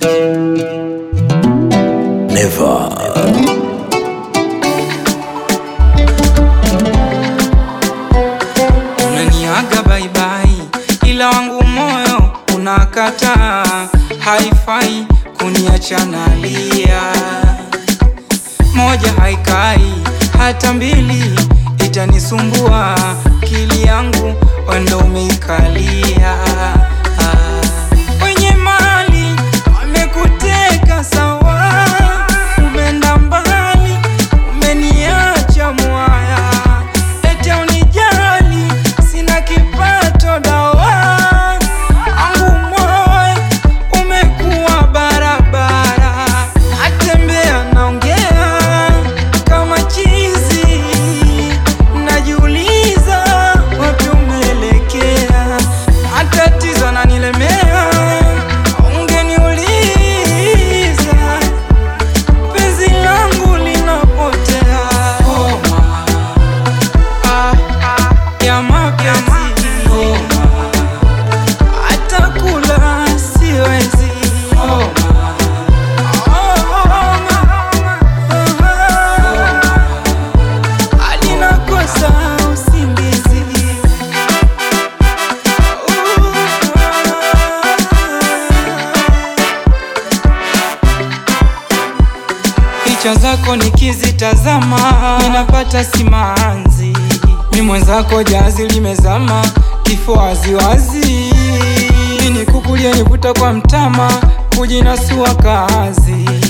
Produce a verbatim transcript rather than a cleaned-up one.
Never. Unaniaga bye bye, ila wangu moyo unakata. Haifai kuniacha nalia, moja haikai hata mbili, itanisumbua akili yangu wendo umeikalia. Wenye mali wamekuteka sawa, umeenda mbali umeniacha mwaya. Eti unijali sina kipato dawa, angu moyo umekuwa barabara. Natembea naongea kama chizi, najiuliza wapi umeelekea. Matatizo yananilemea, ungeniuliza. Penzi langu linapotea, homa ah, ah, ya mapenzi. Hata kula siwezi, homa hadi nakosa usingizi. Picha zako nikizitazama ninapata simanzi, mi mwenzako jazi limezama, kifo waziwazi. Nini kukulia nivuta kwa mtama, kujinasua kazi.